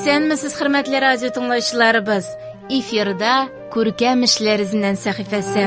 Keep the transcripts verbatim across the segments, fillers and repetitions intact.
Исәнмесез, хөрмәтле радио тыңлаучыларыбыз. Эфирда Күркәм эшләр эзеннән сәхифәсе.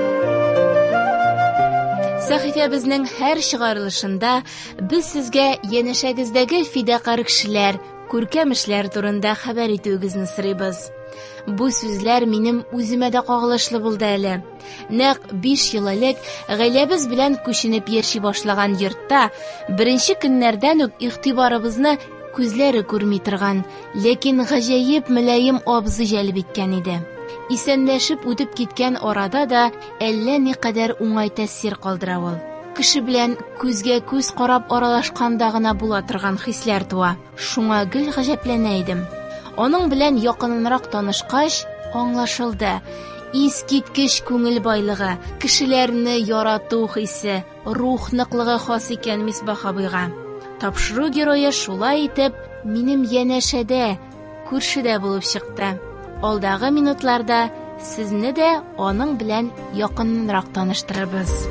Сәхифәбезнең һәр чыгарылышында без сезгә янәшәгездәге фидакар кешеләр, күркәм эшләр турында хәбәр итүегезне сорыйбыз. Бу сүзләр минем үземә дә кагылышлы булды әле. Нәкъ биш ел элек гаиләбез белән күченеп яши башлаган йортта беренче көннәрдән үк игътибарыбызны күзләре күрми торган, ләкин гаҗәеп мөлаем абзый җәлеп иткән иде. Исәнләшеп үтеп киткән арада да әллә никадәр уңай тәэсир калдыра ул. Кеше белән күзгә күз карап аралашканда гына була торган хисләр туа. Шуңа гел гаҗәпләнә идем. Аның белән якыннарак танышкач, аңлашылды. Искиткеч күңел байлыгы, кешеләрне ярату хисе, рух ныклыгы хас икән Мисбах абыйга. Тапшыру герое шулай итеп минем янәшәдә, күршедә булып чыкты. Алдагы минутларда сезне дә аның белән якыннарак таныштырырбыз.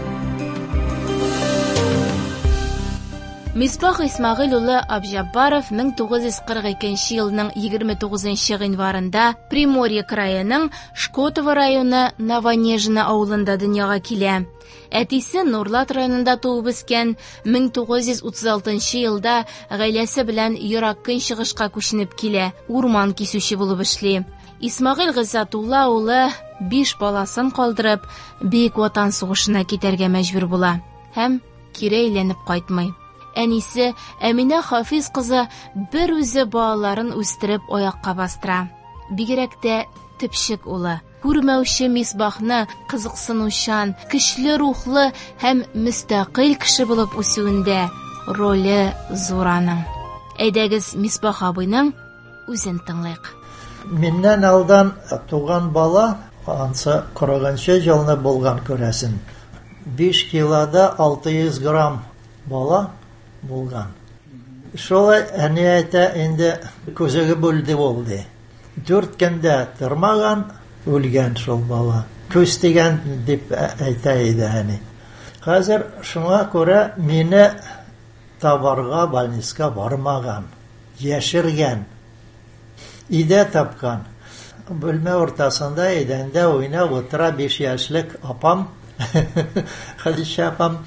Мисбах Исмагыйль улы Абҗаббаров мең тугыз йөз кырык икенче елның егерме тугызынчы гыйнварында Приморье краеның Шкотово районы Новонежно авылында дөньяга килә. Әтисе Нурлат районында туып үскән, мең тугыз йөз утыз алтынчы елда гаиләсе белән ерак көнчыгышка күченеп килә, урман кисүче булып эшли. Исмагыйль Гыйззатулла улы биш баласын калдырып, Бөек Ватан сугышына китәргә мәҗбүр була һәм кире әйләнеп кайтмый. Әнисе Әминә Хафиз кызы бер үзе балаларын үстереп аякка бастыра. Бигрәк тә тепшек улы. Күрмәүче Мисбахны кызыксынучан, көчле рухлы һәм мөстәкыйль кеше булып үсүендә роле зур аның. Әйдәгез Мисбах абыйның үзен тыңлыйк. Миннән алдан туган бала ансы кырыгынчы елны булган күрәсен. биш килода алты йөз грамм бала булган. Шулай әни әйтә, инде күзеге бүлде булды. Дүрт көндә тормаган, үлгән шул бала. Күз дигән дип әйтә иде әни. Хәзер шуңа күрә мине табарга больниска бармаган, яшергән. Идә тапкан. Бүлмә уртасында идәндә уйнап утыра биш яшьлек апам, Хәдичә апам.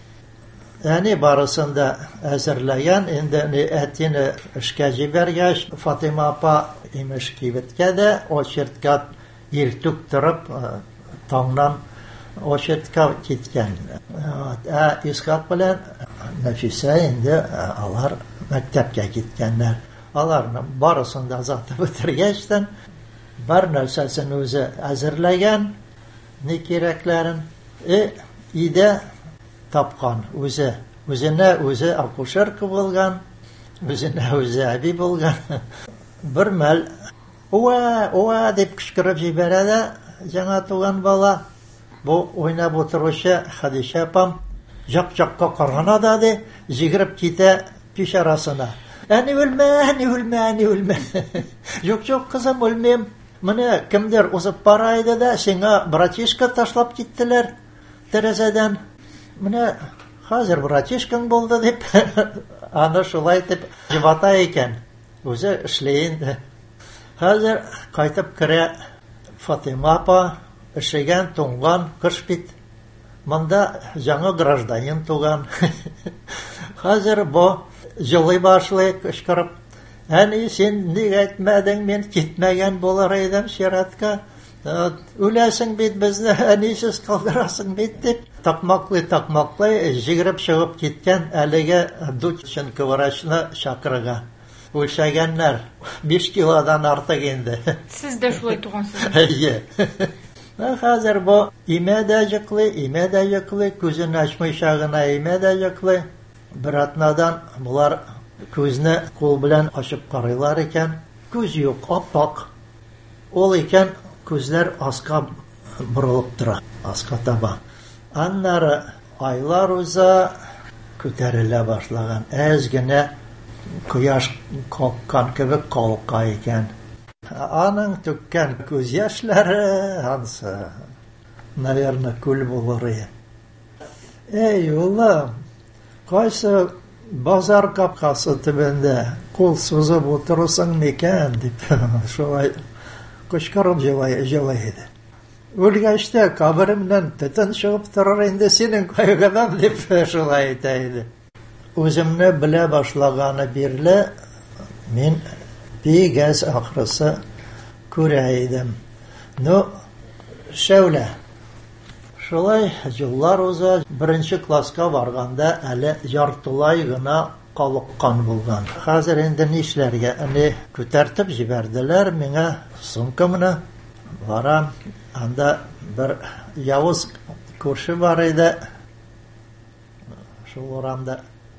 Әни барысында әзерләгән, инде әтине эшкә җибәргәч, Фатыйма апа имеш кибеткә дә очертка иртүк торып, таңнан очертка киткән. Ә Исхак белән Нәфисә инде алар мәктәпкә киткәннәр. Аларның барысында затып бетергәчтән бар нәрсәсен үзе әзерләгән, ни кирәкләрен, и идә тапкан үзе. Үзенә үзе акушерка булган, үзенә үзе әби булган. Бер мәл уа, уа дип кычкырып җибәрә дә яңа туган бала. Бу уйнап утыручы Хәдичә апам як-якка карана да ди, җигереп китә пич арасына. Әни үлмә, әни үлмә, әни үлмә. Юк, юк, кызым, үлмәм. Менә кемдер узып бара иде дә, сиңа братишка ташлап киттеләр тәрәзәдән. Менә хәзер братишкаң булды дип, аны шулай дип җибата икән. Үзе эшләй инде. Хәзер кайтып керә Фатыйма апа, эшегән, туңган, кыш бит. Монда яңа гражданин туган. Хәзер бу җылый башлый кычкырып, әни, син ник әйтмәдең, мен китмәгән булыр идем чиратка. Үләсең бит безне, әнисез калдырасың бит дип. Такмаклый-такмаклый җигереп чыгып киткән әлеге дученко врачны чакырга. Үлчәгәннәр биш килодан артык инде. Сез дә шулай тугансыз. Әйе. Хәзер бу имә дә җыклый, имә дә җыклый, күзен ачмыйча гына имә дә җыклый. Бер атнадан булар күзне кул белән ачып карыйлар икән. Күз юк, ап-ак. Ул икән күзләр аска борылып тора, аска таба. Аннары айлар уза, күтәрелә башлаган. Әз генә кояш калккан кебек калка икән. Аның төккән күз яшьләре ансы, наверное, күл булыр. Эй, улым, кайсы базар капкасы төбендә кул сузып утырсың микән дип шулай кычкырып җылый иде. Үлгәч тә каберемнән төтен чыгып торыр инде синең кайгыдан дип шулай әйтә иде. Үземне белә башлаганы бирле мин бик әз ахрысы күрә идем. Ну, Шәүлә, шулай җыллар уза, беренче класска барганда әле яртылай гына калыккан булган. Хәзер инде нишләргә? Әне күтәртеп җибәрделәр миңа сумкамны. Барам, анда бер явыз күрше бар иде. Шул урамда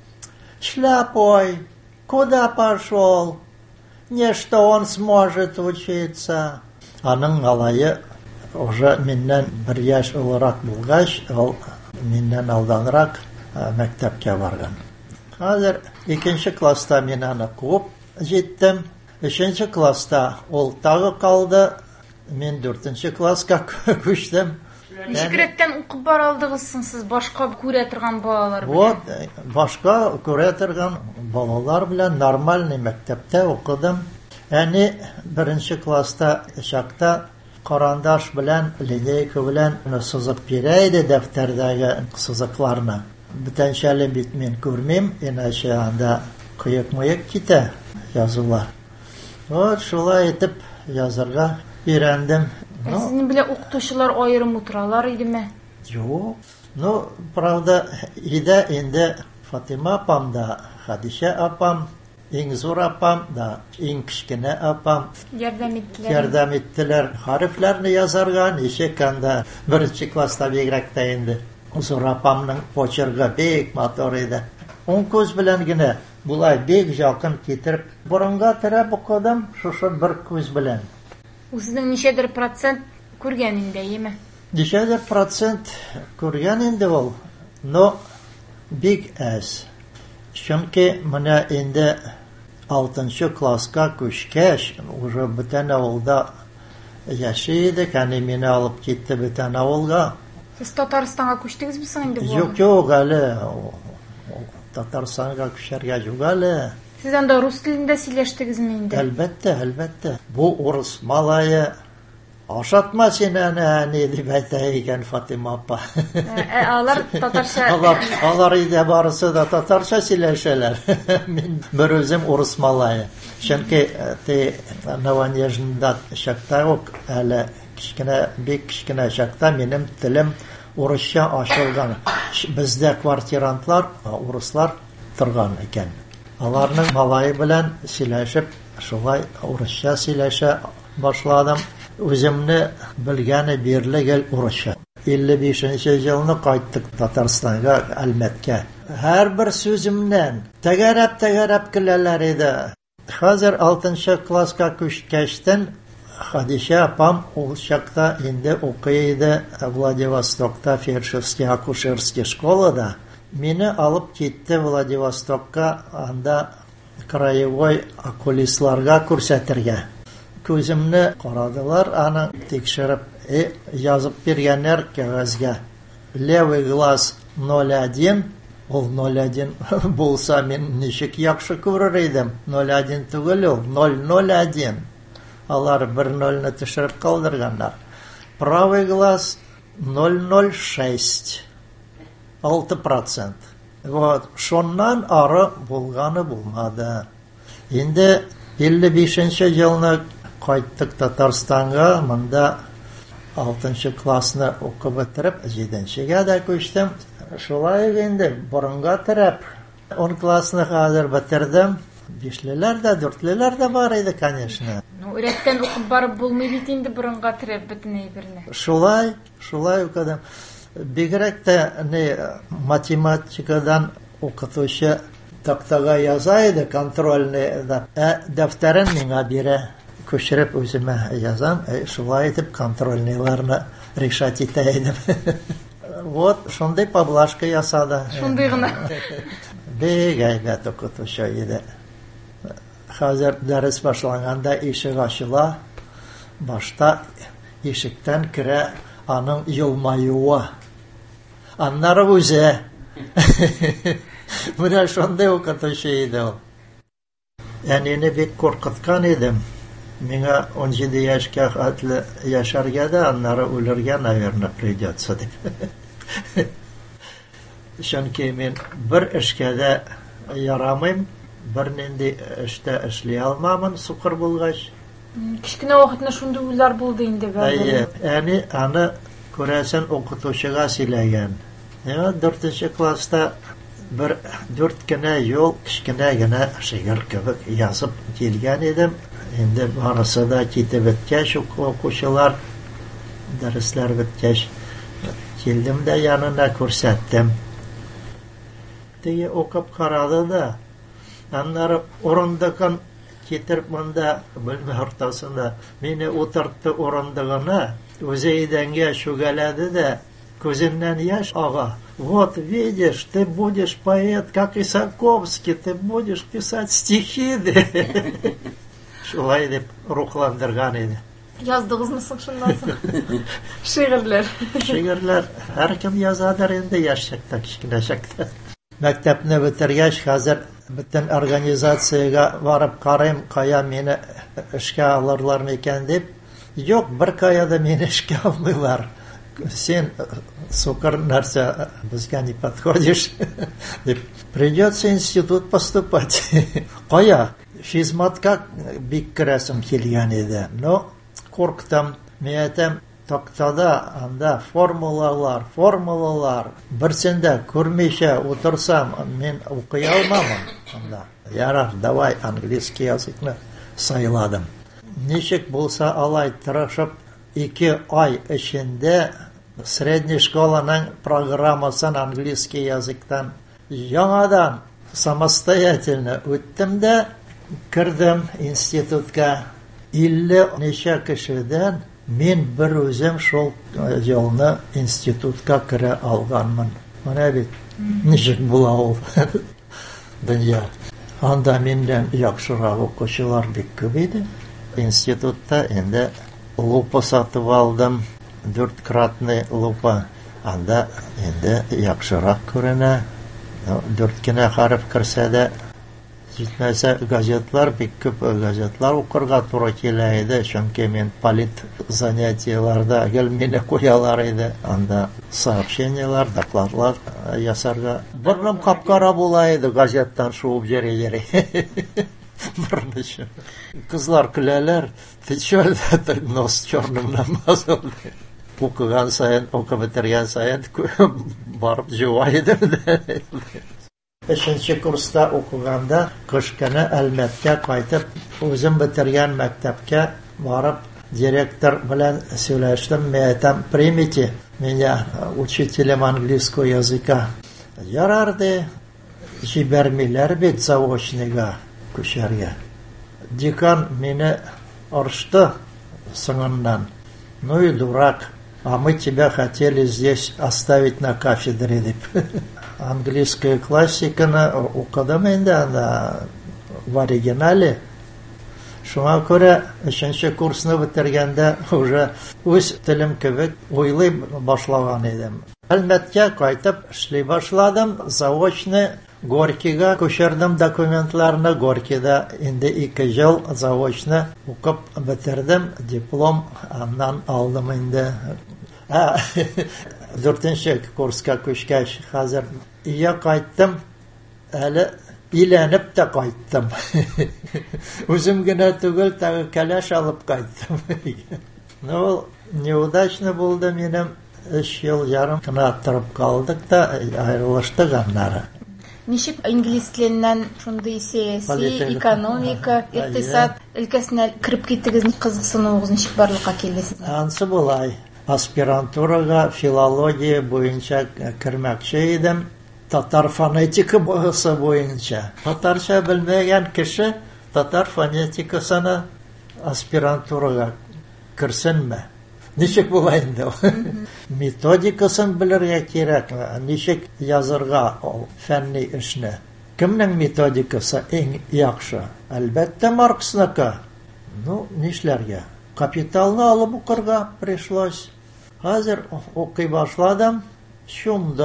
«Шляпой, куда пошел? Не что он сможет учиться». Аның алайы уже миннән бер яшь олырак булгач, ул миннән алданрак мәктәпкә барган. Хәзер икенче класста мин аны куып җиттем. Өченче класста ул тагы калды. Мин дүртенче класска күчтем. Ничегрәктән укып бара алдыгыз сез башка күрә торган балалар белән? Вот, башка күрә торган балалар белән нормальный мәктәптә укыдым. Әни беренче класста чакта карандаш белән, линейка белән сызып бирә иде дәфтәрдәге сызыкларны. Бүтәнчәле бит мин күрмим, иначе анда кыек-мыек китә язулар. Вот шулай итеп язарга өйрәндем. Сезнең белән укытучылар аерым утыралар идеме? Юк. Ну, правда, иде инде Фатима апам да, Хадиша апам, иң зур апам да, иң кичкенә апам ярдәм иттеләр. Ярдәм иттеләр. Харифләрне язарга, ничек анда беренче класста бигрәк тә инде. Зур апамның почеркы бик матур иде. Он күз белән генә булай бик якын китереп, борынга терәп укыдым, шушы бер күз белән. Үзенең ничәдер процент күргән инде, яме? Ничәдер процент күргән инде ул, но бик әз. Чөнки менә инде алтынчы класска күчкәч, уже бүтән авылда яши идек, әни мине алып китте бүтән авылга. Сез Татарстанга күчтегезме соң инде бу? Юк, юк, әле Татарстанга күчәргә юк әле. Сез анда рус телендә сөйләштегезме инде? Әлбәттә, әлбәттә. Бу урыс малае. Ашатма син әни дип әйтә икән Фатима апа. Алар татарча. Алар, алар иде барысы да татарча сөйләшәләр. Мин бер үзем урыс малае. Чөнки те Нованежнда чакта ук әле кичкенә, бик кичкенә чакта минем телем урысча ачылган. Бездә квартирантлар, урыслар торган икән. Аларның малае белән сөйләшеп, шулай урысча сөйләшә башладым. Үземне белгәне бирле гел урысча. илле бишенче елны кайттык Татарстанга, Әлмәткә. Һәр бер сүземнән тәгәрәп-тәгәрәп көләләр иде. Хәзер алтынчы класска күчкәчтән Хадиша апам ул чакта инде укый иде Владивостокта фельдшерский акушерский школада. Мине алып китте Владивостокка, анда краевой окулистларга күрсәтергә. Күземне карадылар, аны тикшереп, э, язып биргәннәр кәгазьгә. Левый глаз ноль один, ул ноль один булса мин ничек яхшы күрер идем. ноль один түгел ул, ноль ноль один. Алар бер нольны төшереп калдырганнар. Правый глаз ноль ноль шесть, алты процент. Вот, шоннан ары булганы булмады. Инде илле бишенче елны кайттык Татарстанга, монда алтынчы классны укып бетереп, җиденчегә дә күчтем. Шулай инде борынга терәп, он классны хәзер бетердем. Бишлеләр дә, дүртлеләр дә бар иде, конечно. Ну, рәттән укып барып булмый бит инде борынга терәп бөтен әйберне. Шулай, шулай укыдым. Бигрәк тә не математикадан укытучы тактага яза иде, контрольный да. Ә дәфтәрен миңа бирә. Күчереп үземә язам, шулай итеп контрольныйларны решать итә идем. Вот, шундый поблажка ясады. Шундый гына. Бик әйбәт укытучы иде. Хәзер дәрес башланганда ишек ачыла. Башта ишектән керә аның елмаюы. Аннары үзе. Менә шундай укытучы иде ул. Әнине бик куркыткан идем. Миңа он җиде яшькә хәтле яшәргә дә, аннары үләргә, наверное, придется дип. Чөнки мин бер эшкә дә ярамыйм, бер нинди эштә эшли алмамын сукыр булгач. Кичкенә вакытны шундый уйлар булды инде Әйе, әни аны күрәсен укытучыга сөйләгән. Я дүртенче класста бер дүрт кенә ел кичкенә генә шигырь кебек язып килгән идем. Инде барысы да китеп беткәч, укучылар дәресләр беткәч, килдем дә янына күрсәттем. Теге укып карады да, аннары урындыкын китереп монда бүлмә ортасында мине утыртты урындыгына, үзе идәнгә чүгәләде дә, күзеннән яшь ага. Вот, видишь, ты будешь поэт, как Исаковский, ты будешь писать стихи. Шулай дип рухландырган иде. Яздыгызмы соң шундан соң? Шигырьләр. Шигырьләр һәркем язадыр инде яшьчәктә, кичкенә чакта. Мәктәпне бетергәч, хәзер бөтен организациягә барып карыйм, кая мине эшкә алырлар микән дип. Юк, бер кая да мине эшкә алмыйлар. Сен сукыр нәрсә, безгә не подходишь. Придется в институт поступать. Кая? Физматка бик керәсем килгән иде. Но курктым. Миятем тактада анда формулалар, формулалар. Берсендә күрмичә утырсам, мин укый алмамын анда. Ярар, давай английский языкны сайладым. Ничек булса алай тырышып, ике ай эчендә средняя школаның программасын английский языктан яңадан самостоятельно үттем дә кирдем институтка. илле ничә кешедән мин бер үзем шул елны институтка керә алганмын. Менә бит ничек була ул дөнья. Анда миндән яхшырак укучылар бик күп иде. Институтта инде лупа сатып алдым, дүрткратный лупа. Анда инде яхшырак күренә. Дүрт кенә харф керсә дә җитмәсә, газетлар бик күп газетлар укырга туры килә иде. Чөнки мин полит занятияларда гел мине куялар иде. Анда сообщениялар, докладлар ясарга. Борным капкара була иде, газеттан шуып йөри-йөри. Бирничә. Кызлар көләләр, ты чё, это нос чёрным намазал. Укыган сайын, укып бетергән сайын барып җуай иде. Өченче курста укыганда кыш көне Әлмәткә кайтып, үзем бетергән мәктәпкә барып, директор белән сөйләштем, мәйтәм, примите меня учителем английского языка. Ярарды, җибәрмиләр бит заочныйга күчәргә. Декан мине орышты соңыннан. Ну и дурак, а мы тебя хотели здесь оставить на кафедре дип. Английская классиканы укыдым инде анда в оригинале. Шуңа күрә өченче курсны бетергәндә уже үз телем кебек уйлый башлаган идем. Әлмәткә кайтып эшли башладым, заочны Горькийга күчердем документларны. Горькийда инде ике ел заочны укып бетердем, диплом аннан алдым инде. Дүртенче курска күчкәч, хәзер ия кайттым, әле иләнеп тә кайттым. Үзем генә түгел, тагы кәләш алып кайттым. Ну, неудачно булды минем. Өч ел ярым кына торып калдык та, аерылыштык аннары. Ничек инглиз теленнән шундый сәяси, экономика, икътисад өлкәсенә кирип киттегез, кызыксынуыгыз ничек барлыкка килде сезнең? Ансы булай. Аспирантурага филология буенча кирмәкче идем. Татар фонетика буенча. Татарча белмәгән кеше татар фонетикасына аспирантурага кирсенме? Ничек була инде? Методикасын белергә кирәк. Ничек язырга фәнни эшне? Кемнең методикасы иң яхшы? Әлбәттә Марксныкы. Ну, нишләргә? Капиталны алып укырга пришлось. Хәзер укый башладым, шумдым.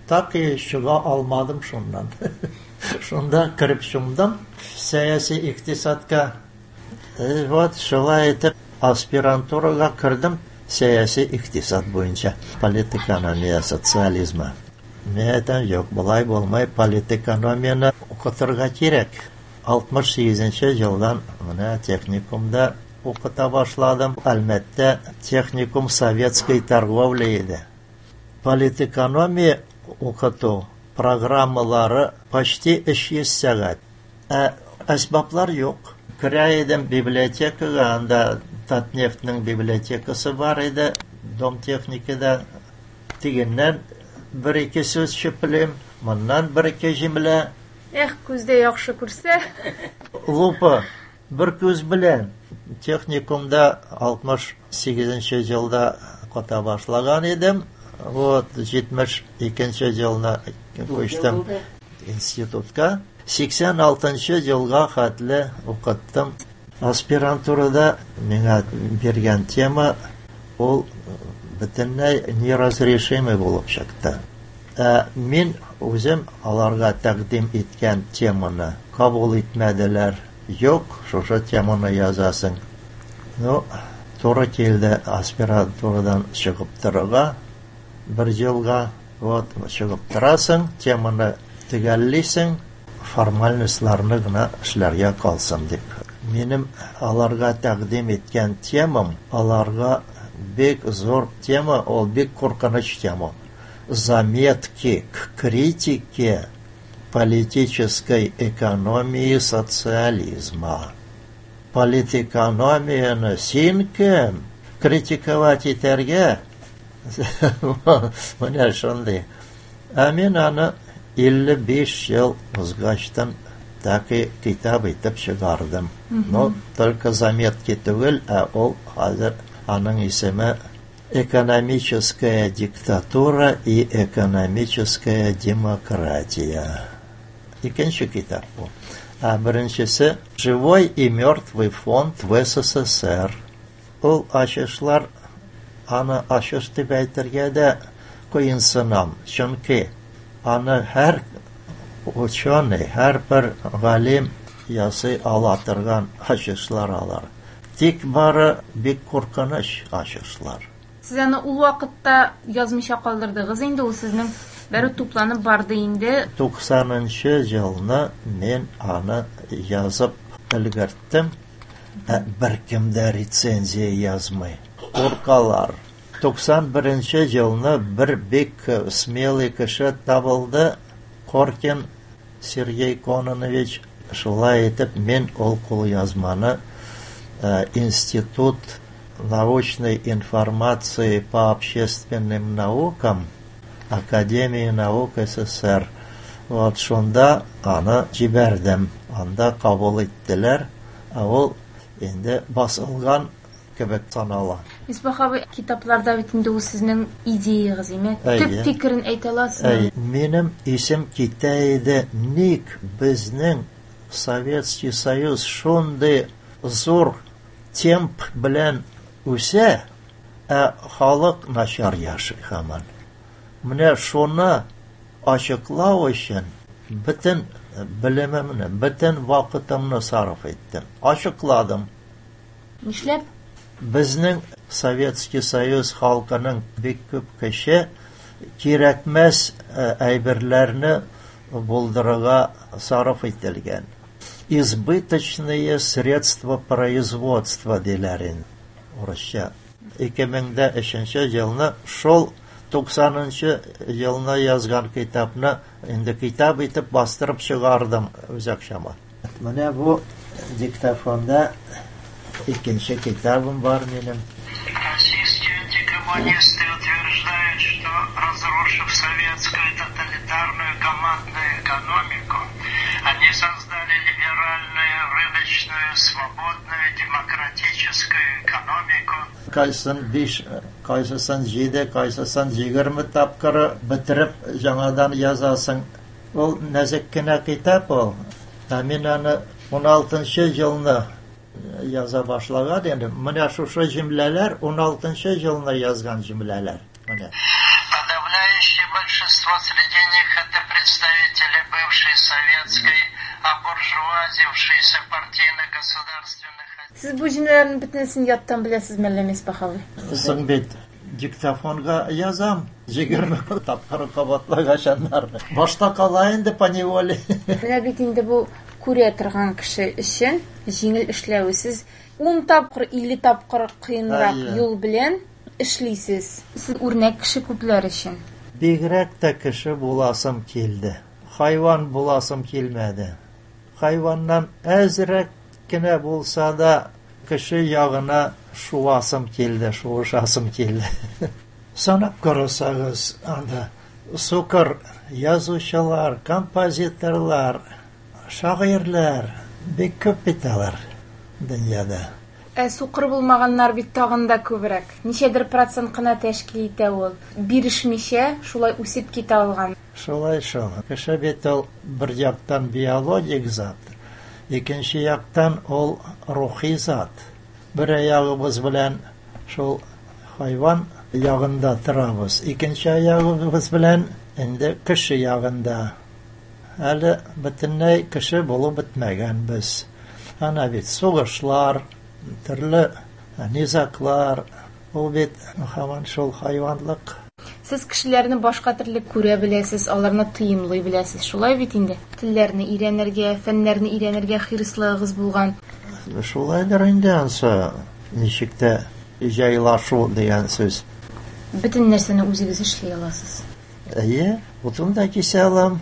так и чыга алмадым шуннан. Шунда кирип чумдым сәяси икътисадка. И вот шулай итеп аспирантурага кирдим сәяси икътисад буенча, политэкономия социализма. Мен әйтәм, юк, булай булмай, политэкономияны укытырга кирәк. алтмыш сигезенче елдан менә техникумда укыта башладым. Әлбәттә, техникум советской торговля иде. Политэкономия укыту программалары почти өч йөз сәгать. Ә әсбаплар юк. Керә идем библиотекага, анда Татнефтьнең библиотекасы бар иде, Домтехникада. Тигеннән бер-ике сүз чөплем, моннан бер-ике җимлә. Эх, күздә яхшы күрсә. Лупа бер күз белән техникумда алтмыш сигезенче елда ката башлаган идем. Вот җитмеш икенче елда күчтем институтка. сиксән алтынчы елга хәтле укыттым. Аспирантурада миңа биргән тема ул бөтенләй неразрешимый булып чыкты. Ә мин үзем аларга тәкъдим иткән теманы кабул итмәделәр. Юк, шушы теманы язасың. Ну, туры килде аспирантурадан чыгып торырга. Бер елга вот чыгып торасың, теманы төгәллисең, формальностьларны гына эшләргә калсын дип. Минем аларга тәкъдим иткән темам, аларга бик зур тема, ул бик куркыныч тема. Заметки к критике политической экономии социализма. Политэкономияны син кем критиковать итәргә? Менә шундый. Ә мин аны илле биш ел узгачтан таки китап итеп чыгардым. Но только заметки түгел, ә ул хәзер аның исеме «Экономическая диктатура и экономическая демократия». Икенче китап бу. А беренчесе «Живой и мертвый фонд в СССР». Ул ачышлар аны ачыш дип әйтергә дә кыенсынам. Чөнки аны һәр ученый, һәр бер галим ясый ала торган ачышлар алар. Тик бары бик куркыныч ачышлар. Сез аны ул вакытта язмыйча калдырдыгыз инде, ул сезнең бәре тупланып барды инде. туксанынчы елны мен аны язып өлгерттем. Беркем дә рецензия язмый. Куркалар. туксан беренче елны бер бик смелый кеше табылды. Коркин Сергей Кононович. Шулай итеп мен ул кулъязманы Институт научной информации по общественным наукам Академии наук СССР. Вот шунда аны җибәрдем. Анда кабул иттеләр. Ә ул инде басылган кебек санала. Исбахабы китапларда бит инде ул сезнең идеягыз, име? Төп фикерен әйтә аласызмы? Минем исем китә иде. Ник безнең Советский Союз шундый зур темп белән үсә, ә халык начар яшый һаман. Менә шуны ачыклау өчен бөтен белемемне, бөтен вакытымны сарыф иттем. Ачыкладым. Нишләп? Безнең Советский Союз халкының бик күп кеше кирәкмәс әйберләрне булдырырга сарыф ителгән. Избыточные средства производства диләрен. Урысча. ике мең өченче елны шул туксанынчы елны язган китапны инде китап итеп бастырып чыгардым үз акчама. Менә бу диктофонда икенче китабым бар минем. Российские антикоммунисты утверждают, что, разрушив советскую тоталитарную командную экономику, они создали либеральную, рыночную, свободную, демократическую экономику. Кайсын биш, кайсысын җиде, кайсысын егерме тапкыры бетереп жаңадан язасың. Ул нәзек кенә китап ул. Ә мин аны ун алтынчы елны яза башлаган инде. Менә шушы җөмләләр ун алтынчы елны язган җөмләләр. Менә. Подавляющее большинство большинство среди них это представители бывшей советской, обуржуазившейся партийно-государственных. Siz bu cümlelerin bütünesini yattan bilesizmi әллә, Мисбах абый? Соң бит диктофонга язам. Егерме тапкыр кабатлаганнар. Башта кала инде поневоле. Менә бит инде бу күрә торган кеше өчен җиңел эшләү. Сез ун тапкыр, илле тапкыр кыенрак юл белән эшлисез. Сез үрнәк кеше күпләр өчен. Бигрәк тә кеше буласым килде. Хайван буласым килмәде. Хайваннан әзрәк кенә булса да кеше ягына шуасым килде, шуышасым килде. Санап карасагыз, анда сукыр язучылар, композиторлар, шагыйрьләр бик күп бит алар дөньяда. Ә сукыр булмаганнар бит тагын да күбрәк. Ничәдер процент кына тәшкил итә ул. Бирешмичә шулай үсеп китә алган. Шулай шул. Кеше бит ул бер яктан биологик зат, икенче яктан ул рухи зат. Бер аягыбыз белән шул хайван ягында торабыз, икенче аягыбыз белән инде кеше ягында. Әле бөтенләй кеше булып бетмәгән без. Ана бит сугышлар, төрле низаклар, ул бит һаман шул хайванлык. Сез кешеләрне башка төрле күрә беләсез, аларны тыйымлый беләсез. Шулай бит инде. Телләрне өйрәнергә, фәннәрне өйрәнергә хирыслыгыз булган. Шулайдыр инде ансы. Ничек тә җайлашу дигән сүз. Бөтен нәрсәне үзегез эшли аласыз. Әйе, утын да кисә алам.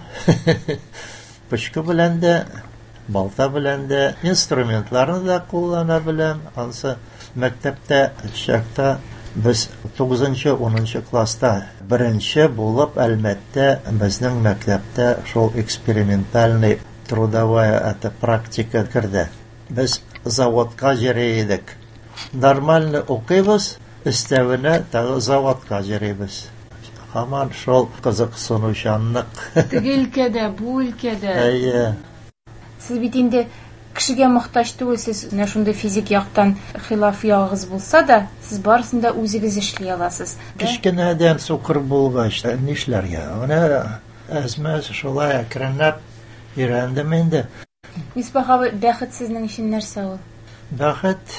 Пычкы белән дә, балта белән дә, инструментларны да куллана беләм. Ансы мәктәптә чакта без тугызынчы унынчы класста беренче булып әлмәттә безнең мәктәптә шул экспериментальный трудовая это практика керде. Без заводка җөрий идек. Нормально укыйбыз, өстәвенә тагы заводка җөрибез. Һаман шул кызыксынучанлык. Теге өлкәдә, бу өлкәдә. Әйе. Сез бит инде кешегә мохтаҗ түгелсез. Менә шундый физик яктан хилаф ягыгыз булса да, сез барысын да үзегез эшли аласыз. Кичкенәдән сукыр булгач, нишләргә? Менә әзмәс шулай әкренләп өйрәндем инде. Мисбах абый, бәхет сезнең өчен нәрсә ул? Бәхет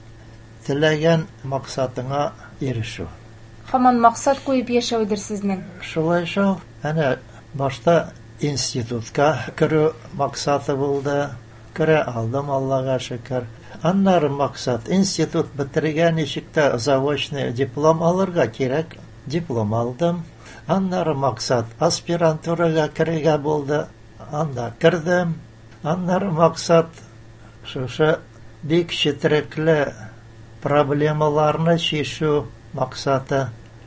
теләгән максатыңа ирешү. Һаман максат куеп яшәүдер сезнең. Шулай шул. Әнә башта институтка керү максаты булды. Керә алдым, Аллага шөкер. Аннары максат институт бетергән ишектә заочный диплом алырга кирәк. Диплом алдым. Аннары максат аспирантурага керергә булды. Анда кердем. Аннары максат шушы бик четерекле проблемаларны чишү максаты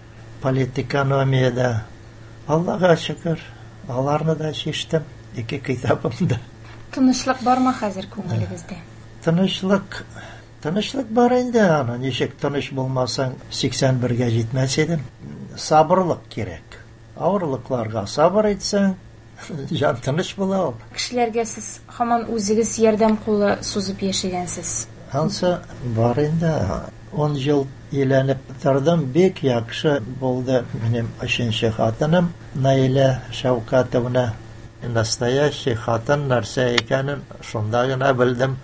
политэкономиядә. Аллага шөкер, аларны да чиштем. Ике китабымда. Тынычлык бармы хәзер күңелегездә? Тынычлык, тынычлык бар инде, аны ничек тыныч булмасаң сиксән бергә җитмәс идем. Сабырлык кирәк. Авырлыкларга сабыр итсәң, җан тыныч була ул. Кешеләргә сез һаман үзегез ярдәм кулы сузып яшәгәнсез. Ансы бар инде. он ел өйләнеп тордым, бик яхшы булды минем өченче хатыным Наилә Шәүкәтовна. Настоящий хатын нәрсә икәнен шунда гына белдем.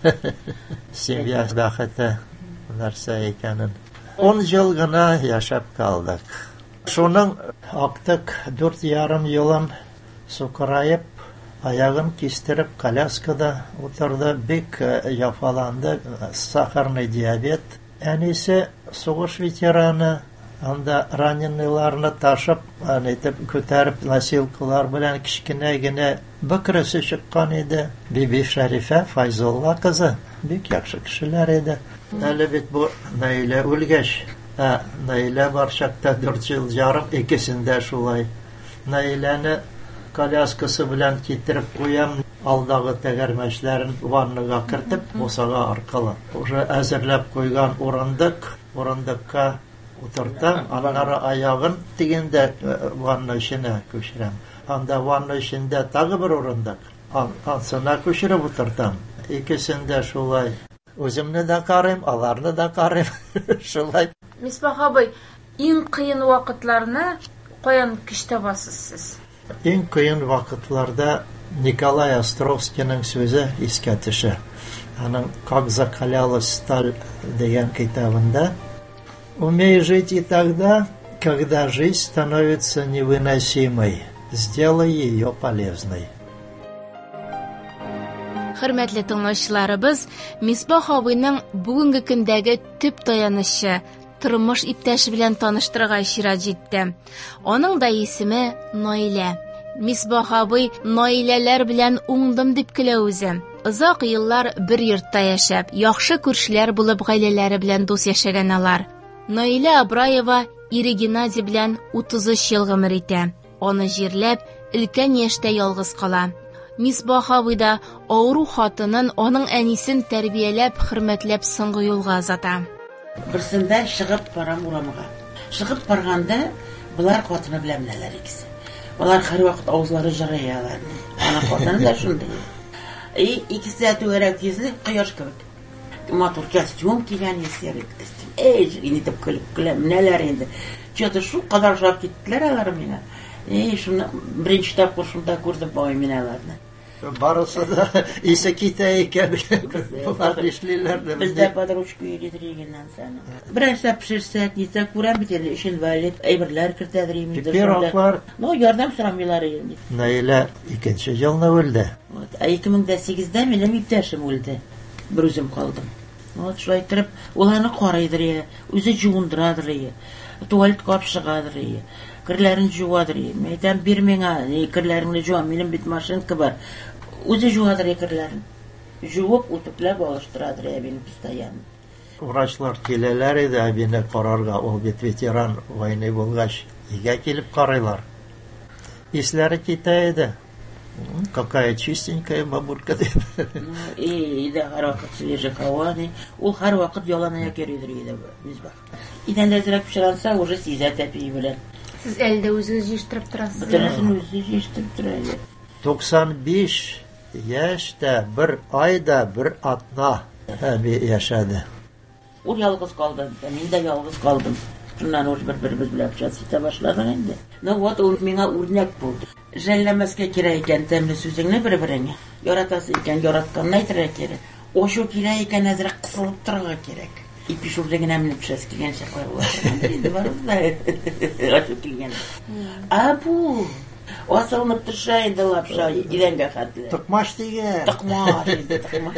Семья бәхете нәрсә икәнен. он ел гына яшәп калдык. Шуның актык дүрт ярым елын сукырайып, аягын кистереп коляскада утырды, бик яфаланды, сахарный диабет. Әнисе сугыш ветераны, анда раненыйларны ташып, әнитеп күтәреп носилкалар белән кичкенә генә бөкресе чыккан иде. Биби Шәрифә Файзулла кызы, бик яхшы кешеләр иде. Әле бит бу Наилә үлгәч, ә Наилә бар чакта дүрт ел ярым, икесендә шулай. Наиләне коляскасы белән китереп куям, алдагы тәгәрмәчләрен ваннага кертеп, бусага аркылы. Уже әзерләп куйган урындык, урындыкка утыртам, анары аягын тигәндә ванна эченә күчерәм. Анда ванна эчендә тагы бер урындык. Ансына күчереп утыртам. Икесендә шулай. Үземне дә карыйм, аларны да карыйм. Шулай. Мисбах абый, иң кыен вакытларны каян көч табасыз сез? Иң кыен вакытларда Николай Островскийның сүзе искә төшә. Аның «Как закалялась сталь» дигән китабында «Умей жить и тогда, когда жизнь становится невыносимой. Сделай ее полезной». Хөрмәтле тыңлаучыларыбыз, Мисбах абыйның бүгенге көндәге төп таянычы, тормыш иптәше белән таныштырырга чират җитте. Аның да исеме Наилә. Мисбах абый Наиләләр белән уңдым дип көлә үзе. Озак еллар бер йортта яшәп, яхшы күршеләр булып гаиләләре белән дус яшәгән алар. Наилә Абраева ире Геннадий белән утыз өч ел гомер итә. Аны җирләп, өлкән яшьтә ялгыз кала. Мисбах абый да авыру хатынын, аның әнисен тәрбияләп, хөрмәтләп соңгы юлга озата. Берсендә чыгып барам урамга. Чыгып барганда булар хатыны белән менәләр икесе. Алар һәрвакыт авызлары җыраялар. Ана хатыны да шундый. И икесе түгәрәк йөзле кояш кебек. Матур костюм кигән исерек. Эй, инде көлеп көләм, нәләр инде. Чөтә шу кадәр шап киттеләр алар миңа. Эй, шуны беренче тапкыр шунда күрдем бай миналарны. Барысы да исе китә икән. Булар эшлиләр дә. Бездә подручка йөрегәннән саны. Берәрсә пешерсәк, нисә күрәм бит әле өчен валит, әйберләр кертәдер инде. Пирожлар. Ну, ярдәм сорамыйлар инде. Наилә икенче елны үлде. Вот, ике мең сигездә минем иптәшем үлде. Бер үзем калдым. Вот шулай торып, ул аны карыйдыр, үзе җуындырадыр, туалет капшыгадыр, кирләрен җуадыр. Мәйтәм бир миңа, кирләреңне җуам, минем бит машинка бар. Үзе җуадыр кирләрен. Җуып, үтүкләп алыштырадыр әбин постоянно. Врачлар киләләр иде әбине карарга, ул бит ветеран войны булгач, игә килеп карыйлар. Исләре китә иде. Какая чистенькая бабулька. Ну, и да, һәр вакыт свежий һава, ул һәр вакыт яланаяк йөридер иде Мисбах. Идәндә зирәк пешерәнсә, уже сизә тәпи белән. Сез әлдә үзегез җиштиреп торасыз. Бөтенесен үзе җиштиреп тора иде. туксан биш яшьтә бер айда бер атна әби яшәде. Ул ялгыз калды, мин дә ялгыз калдым. Шуннан уж бер-беребез белән җитә башладык инде. Ну вот ул миңа үрнәк булды. Жәлләмәскә кирәк икән тәмле сүзеңне бер-береңә. Яратасы икән, яратканны әйтергә кирәк. Ошу кирәк икән, әзрәк кысылып торырга кирәк. И пишу дигән әмле пешәс килгән чаклар булыр. Инде барыбыз. Ошу килгән. А бу асылынып төшә инде лапша, идәнгә хәтле. Токмаш дигән. Токмаш инде, токмаш.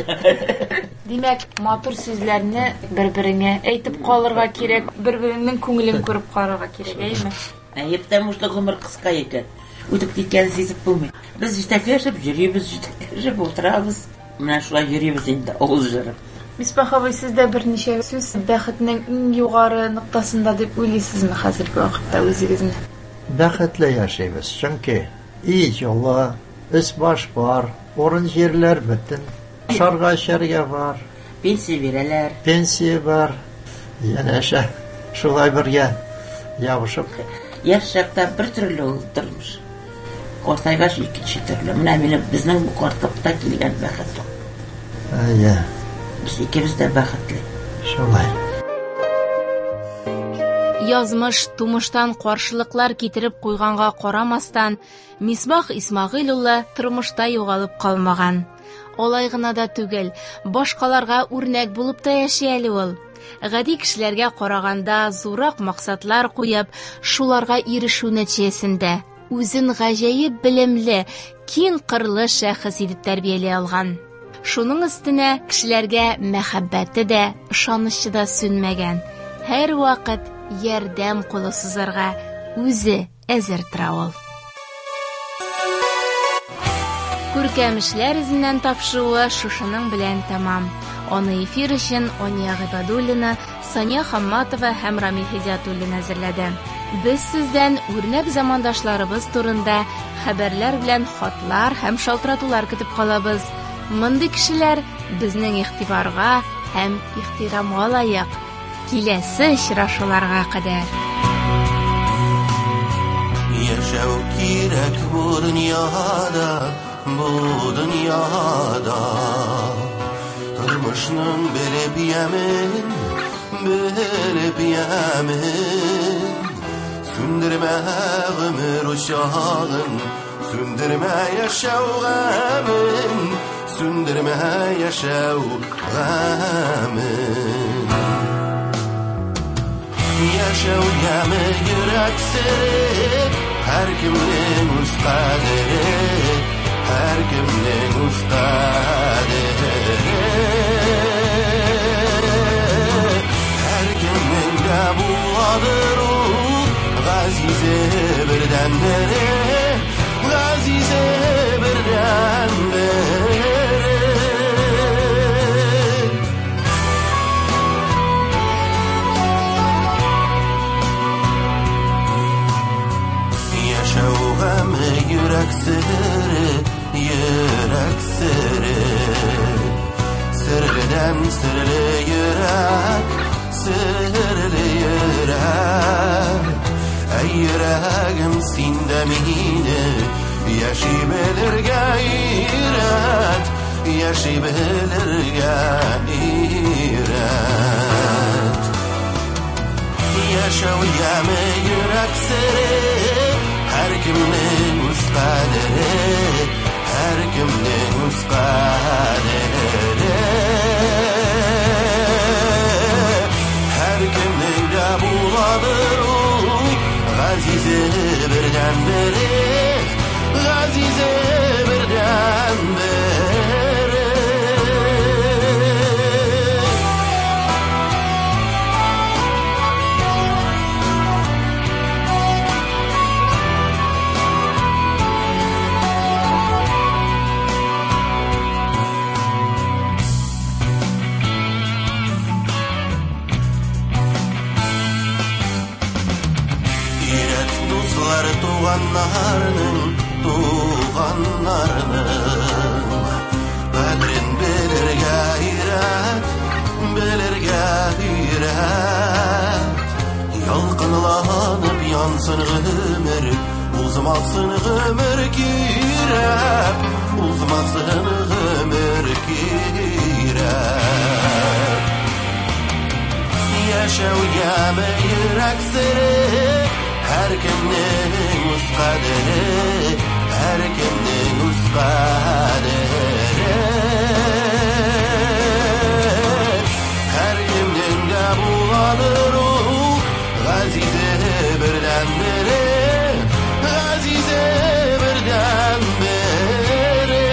Димәк, матур сүзләрне бер-береңә әйтеп калырга кирәк, бер-береңнең күңелен күреп карарга кирәк, әйме? Әйептә мушта гомер кыска икән. Үтеп киткән сизеп булмый. Без җитәкләшеп йөрибез, җитәкләшеп утырабыз. Менә шулай йөрибез инде, авыз җырып. Мисбах абый, сез дә берничә сүз бәхетнең иң югары ноктасында дип уйлыйсызмы хәзерге вакытта үзегезне? Бәхетле яшәйбез, чөнки ий җылы, өс-баш бар, урын җирләр бөтен, шарга эчәргә бар, Пенсия бирәләр. пенсия бар. Янәшә шулай бергә ябышып. Яшь чакта бер төрле ул тормыш. Картайгач икенче төрле. Менә минем безнең бу картлыкта килгән бәхет. Әйе, Без икебез дә бәхетле. шулай. Язмыш тумыштан каршылыклар китереп куйганга карамастан, Мисбах Исмагыйль улы тормышта югалып калмаган. Алай гына да түгел, башкаларга үрнәк булып та яши әле ул. Гади кешеләргә караганда зурак максатлар куеп, шуларга ирешү нәтиҗәсендә үзен гаҗәеп белемле, киң кырлы шәхес итеп тәрбияләй алган. Шуның өстенә кешеләргә мәхәббәте дә, ышанычы да сүнмәгән. Һәр вакыт ярдәм кулы сузарга үзе әзер тора ул. Күркәмешләр изеннән тапшыруы шушының белән тәмам. Аны эфир өчен Ания Гыйбадуллина, Сания Хамматова һәм Рамил Хидиятуллин әзерләде. Без сездән үрнәк замандашларыбыз турында хәбәрләр белән хатлар һәм шалтыратулар көтеп калабыз. Мондый кешеләр безнең игътибарга һәм ихтирамга лаек. Киләсе очрашуларга кадәр. Яшәү кирәк бу дөньяда, бу дөньяда. Тормышның белеп ямен, белеп ямен. Söndürme ömür uşağın, söndürme yaşav gamın, söndürme yaşav gamın. Yaşav gamı yürek seri, her kimnin uz kaderi, her kimnin uz kaderi. Her kimnin de buladır o, Gazize birden beri, Gazize birden beri. Yaşavğam yürek seri, yürek seri. Sırrıdan sırrı yürek, sırrı yürek. Ey yüreğim sinde mine, yaşi bilir gayret, yaşi bilir gayret. Yaşav yame yürek seri, her kimnin uz kaderi, her kimnin uz kaderi. Her kimnin de buladır o, Gazize birden beri, Gazize birden beri. Tuğanlarının, tuğanlarının Bedrin bilir gayret, bilir gayret. Yalqınlanıp yansın ömür, uzmasın ömür kirep, uzmasın ömür kirep. Yaşav yame yürek seri, her kimnin uz kaderi, her kimnin uz kaderi. Her kimnin de buladır o, Gazize birden beri, Gazize birden beri.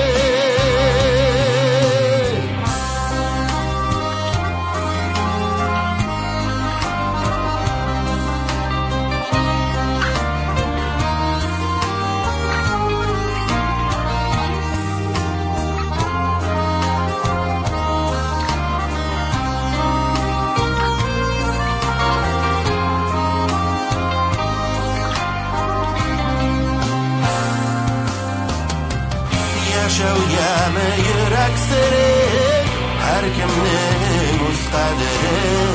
Yaşav yame yürek seri, her kimnin uz kaderi,